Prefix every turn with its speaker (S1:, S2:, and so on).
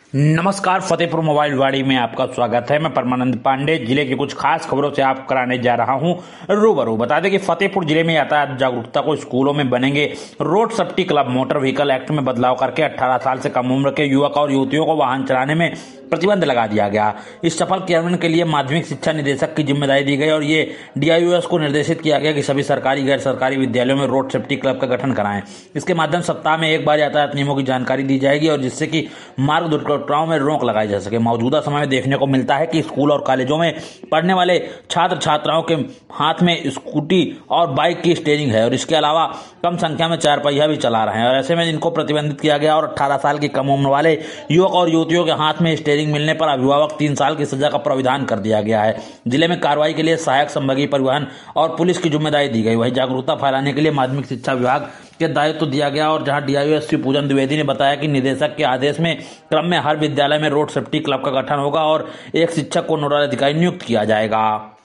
S1: नमस्कार, फतेहपुर मोबाइल वाड़ी में आपका स्वागत है। मैं परमानंद पांडे जिले की कुछ खास खबरों से आप कराने जा रहा हूं रूबरू। बता दें कि फतेहपुर जिले में यातायात जागरूकता को स्कूलों में बनेंगे road safety club. Motor vehicle act में बदलाव करके 18 साल से कम उम्र के युवक और युवतियों को वाहन चलाने में प्रतिबंध लगा दिया गया। इस सफल क्रियान्वयन के लिए माध्यमिक शिक्षा निदेशक की जिम्मेदारी दी गई और ये डीआईओएस को निर्देशित किया गया कि सभी सरकारी गैर सरकारी विद्यालयों में रोड सेफ्टी क्लब का गठन कराएं। इसके माध्यम सप्ताह में एक बार यातायात नियमों की जानकारी दी जाएगी और जिससे कि मार्ग दुर्घटनाओं में रोक लगाई जा सके। मौजूदा समय में देखने को मिलता है कि स्कूल और कॉलेजों में पढ़ने वाले छात्र छात्राओं के हाथ में स्कूटी और बाइक की स्टीयरिंग है और इसके अलावा कम संख्या में चार पहिया भी चला रहे हैं और ऐसे में इनको प्रतिबंधित किया गया और 18 साल की कम उम्र वाले युवक और युवतियों के हाथ में स्टीयरिंग मिलने पर अभिभावक 3 साल की सजा का प्रावधान कर दिया गया है। जिले में कार्रवाई के लिए सहायक संभागीय परिवहन और पुलिस की जिम्मेदारी दी गई। वहीं जागरूकता फैलाने के लिए माध्यमिक शिक्षा विभाग के दायित्व दिया गया और जहां डीआईओएस श्री पूजन द्विवेदी ने बताया कि निदेशक के आदेश में क्रम में हर विद्यालय में रोड सेफ्टी क्लब का गठन होगा और एक शिक्षक को नोडल अधिकारी नियुक्त किया जाएगा।